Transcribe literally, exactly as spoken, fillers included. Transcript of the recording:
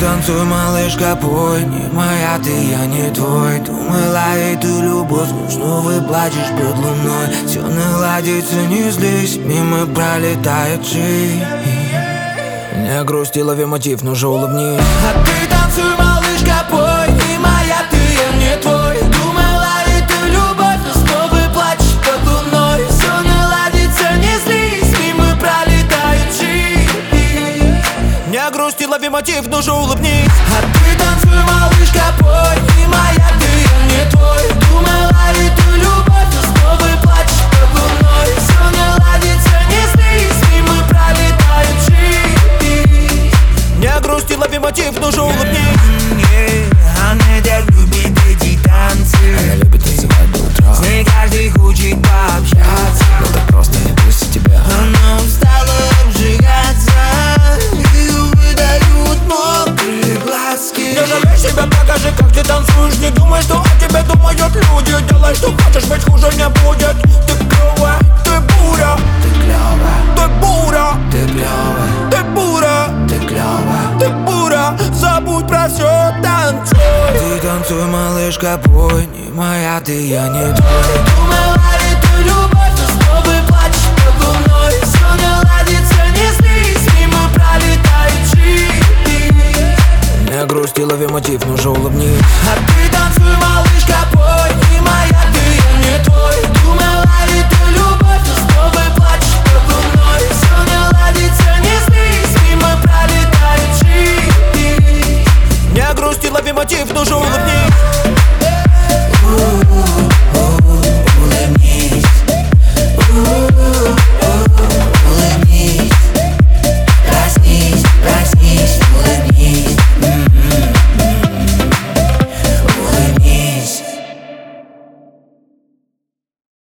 танцуй, малышка, пой. Не моя ты, я не твой. Думала, эту любовь нужно, выплачешь под луной. Все наладится, не злись, мимо пролетает жизнь. Не грусти, лови мотив, но же улыбнись. А ты танцуй, малышка, пой. Не моя ты, я не твой. Думала, эту любовь, но снова плачешь под луной. Все наладится, не злись, мимо пролетает жизнь. Не грусти, лови мотив, но же улыбнись. А ты танцуй, малышка, пой. Не моя ты, я не твой. Думала, эту любовь, но снова плачешь под луной. Все наладится, не злись, мимо пролетает жизнь. Не грусти, лови мотив, ну же улыбнись. Она так любит эти танцы. Она любит танцевать до утра. С ней каждый хочет пообщаться. Но так просто не пустит тебя. Она устала обжигаться. Ее выдают мокрые глазки. Не жалей себя, покажи, как ты танцуешь. Не думай, что о тебе думают люди. Делай, что хочешь, ведь хуже не будет. Ты клёвая, ты буря. Ты клёвая, Ты буря. ты клёвая, Ты буря. ты клёвая. Ты буря. Забудь про все, танцуй. Ты танцуй, малышка, пой. Не моя ты, я не твой. Думала, эту любовь, но снова плачешь под луной. Все наладится, не злись, мимо пролетает жизнь. Не грусти, лови мотив, ну же улыбнись. А